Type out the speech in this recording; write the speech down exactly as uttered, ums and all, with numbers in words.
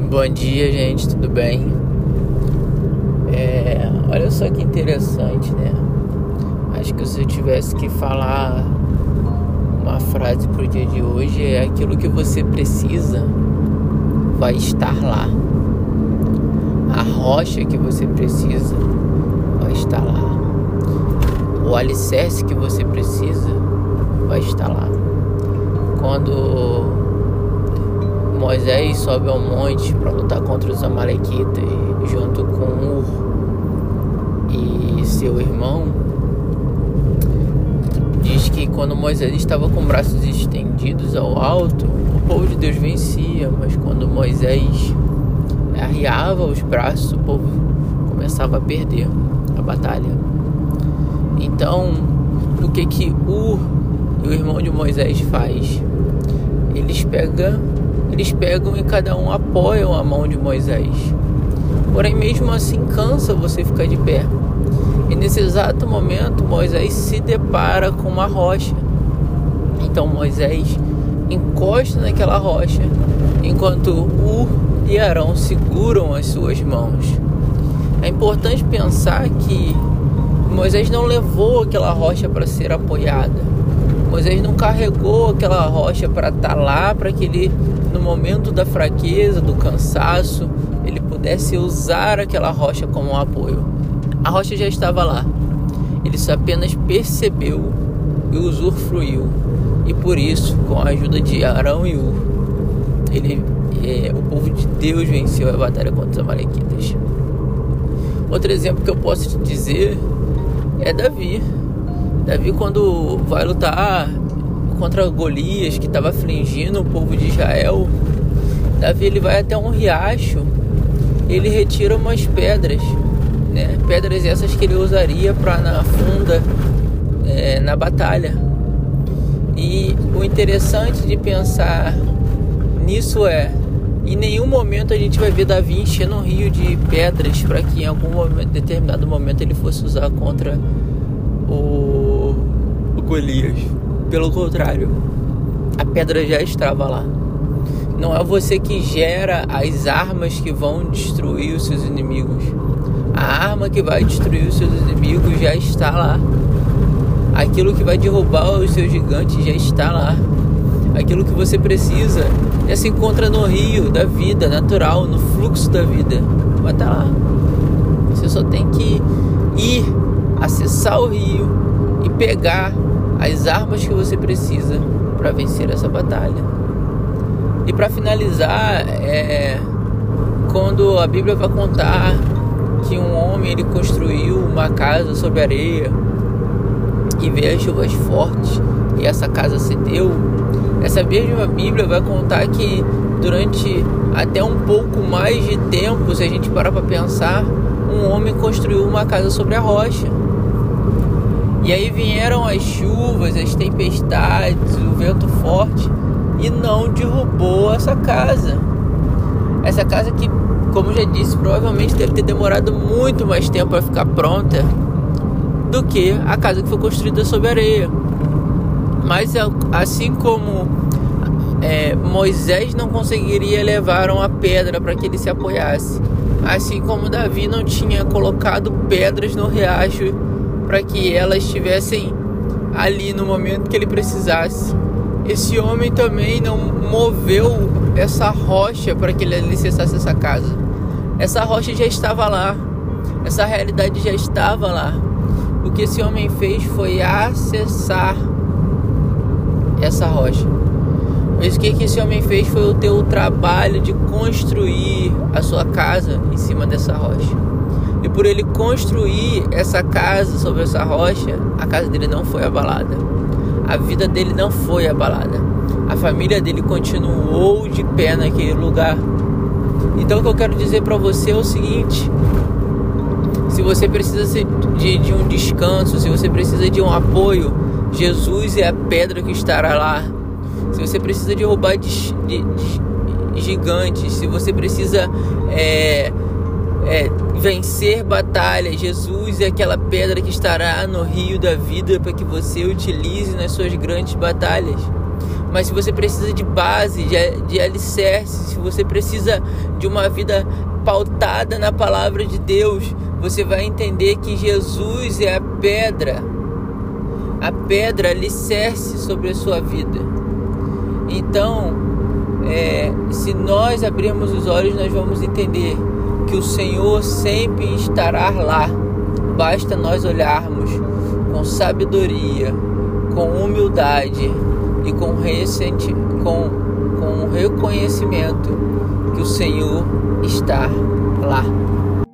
Bom dia, gente, tudo bem? É, olha só que interessante, né? Acho que se eu tivesse que falar uma frase pro dia de hoje, é: aquilo que você precisa vai estar lá. A rocha que você precisa vai estar lá. O alicerce que você precisa vai estar lá. Quando Moisés sobe ao monte para lutar contra os amalequitas junto com Ur e seu irmão, diz que quando Moisés estava com braços estendidos ao alto, o povo de Deus vencia, mas quando Moisés arriava os braços, o povo começava a perder a batalha. Então, o que que Ur e o irmão de Moisés faz? Eles pegam Eles pegam e cada um apoiam a mão de Moisés. Porém, mesmo assim, cansa você ficar de pé. E nesse exato momento, Moisés se depara com uma rocha. Então Moisés encosta naquela rocha, enquanto Ur e Arão seguram as suas mãos. É importante pensar que Moisés não levou aquela rocha para ser apoiada. Moisés não carregou aquela rocha para estar lá, para que ele, no momento da fraqueza, do cansaço, ele pudesse usar aquela rocha como um apoio. A rocha já estava lá. Ele só apenas percebeu e usufruiu. E por isso, com a ajuda de Arão e Ur, ele, é, o povo de Deus venceu a batalha contra os amalequitas. Outro exemplo que eu posso te dizer é Davi. Davi, quando vai lutar contra Golias, que estava afligindo o povo de Israel, Davi ele vai até um riacho, ele retira umas pedras, né? Pedras essas que ele usaria para na funda, é, na batalha. E o interessante de pensar nisso é: em nenhum momento a gente vai ver Davi enchendo um rio de pedras para que em algum momento, determinado momento ele fosse usar contra o, o Golias. Pelo contrário, a pedra já estava lá. Não é você que gera as armas que vão destruir os seus inimigos. A arma que vai destruir os seus inimigos já está lá. Aquilo que vai derrubar os seus gigantes já está lá. Aquilo que você precisa já se encontra no rio da vida natural, no fluxo da vida. Vai estar lá. Você só tem que ir, acessar o rio e pegar as armas que você precisa para vencer essa batalha. E para finalizar, é, quando a Bíblia vai contar que um homem ele construiu uma casa sobre areia e veio as chuvas fortes e essa casa cedeu, essa mesma Bíblia vai contar que durante até um pouco mais de tempo, se a gente parar para pensar, um homem construiu uma casa sobre a rocha. E aí vieram as chuvas, as tempestades, o vento forte e não derrubou essa casa. Essa casa que, como já disse, provavelmente deve ter demorado muito mais tempo para ficar pronta do que a casa que foi construída sobre areia. Mas assim como é, Moisés não conseguiria levar uma pedra para que ele se apoiasse, assim como Davi não tinha colocado pedras no riacho para que elas estivessem ali no momento que ele precisasse, esse homem também não moveu essa rocha para que ele alicerçasse essa casa. Essa rocha já estava lá, essa realidade já estava lá. O que esse homem fez foi acessar essa rocha. Mas o que esse homem fez foi o ter o trabalho de construir a sua casa em cima dessa rocha. E por ele construir essa casa sobre essa rocha, a casa dele não foi abalada. A vida dele não foi abalada. A família dele continuou de pé naquele lugar. Então o que eu quero dizer para você é o seguinte: se você precisa de, de um descanso, se você precisa de um apoio, Jesus é a pedra que estará lá. Se você precisa derrubar de, de, de gigantes, se você precisa é, é, vencer batalhas, Jesus é aquela pedra que estará no rio da vida para que você utilize nas suas grandes batalhas. Mas se você precisa de base, de, de alicerce, se você precisa de uma vida pautada na palavra de Deus, você vai entender que Jesus é a pedra, a pedra alicerce sobre a sua vida. Então, é, se nós abrirmos os olhos, nós vamos entender que o Senhor sempre estará lá. Basta nós olharmos com sabedoria, com humildade e com, recente, com, com reconhecimento que o Senhor está lá.